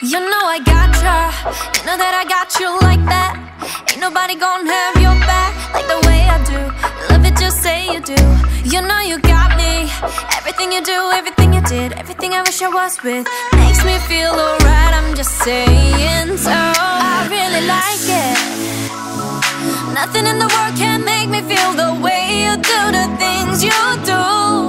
You know I gotcha, you know that I got you like that. Ain't nobody gonna have your back like the way I do. Love it, just say you do. You know you got me. Everything you do, everything you did, everything I wish I was with makes me feel alright, I'm just saying so. I really like it. Nothing in the world can make me feel the way you do the things you do.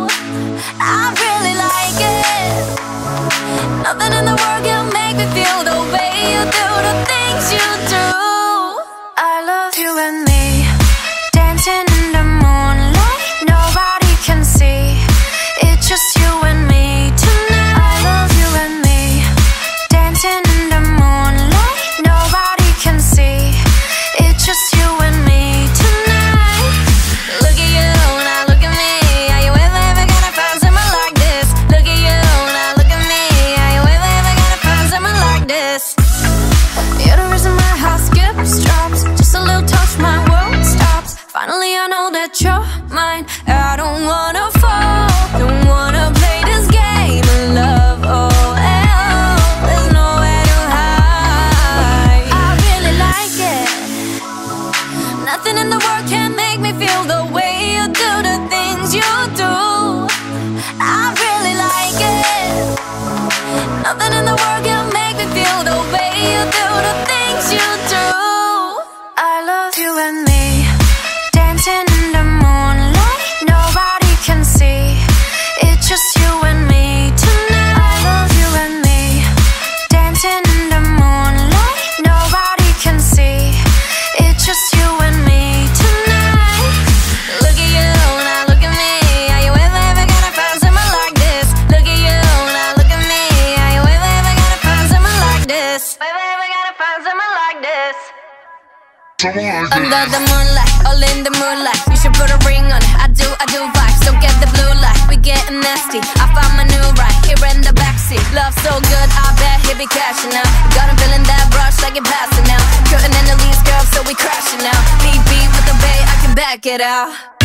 I really like it. Nothing in the world can make me feel the way you do the things you do. I love you and me, dancing in the moonlight, nobody can see. It's just you and me tonight. I love you and me, dancing in the moonlight, nobody can see. It's just you and me tonight. Look at you, now look at me. Are you ever gonna find someone like this? Look at you, now look at me. Are you ever gonna find someone like this? You're the reason my heart skips, drops. Just a little touch, my world stops. Finally I know that you're mine. I don't wanna fall, don't wanna play this game of love. Oh, there's nowhere to hide. I really like it. Nothing in the world can make me feel the way you do the things you do. I really like it. Nothing in the world can make me feel the way you do the things you do. I love you and me, dancing in the moonlight, nobody can see. It's just you and me tonight. I love you and me, dancing in the moonlight, nobody can see. It's just you and me tonight. Look at you, now look at me. Are you ever gonna find someone like this? Look at you, now look at me. Are you ever gonna find someone like this? Ever gonna find someone like this? Under the moonlight, all in the moonlight. You should put a ring on it. I do vibes. Don't get the blue light. We getting nasty. I found my new ride here in the backseat. Love so good, I bet he be cashing out. Got him feeling that rush like it passing out. Curtain in the leaves, girl, so we crashing out. Beat with the bay, I can back it out.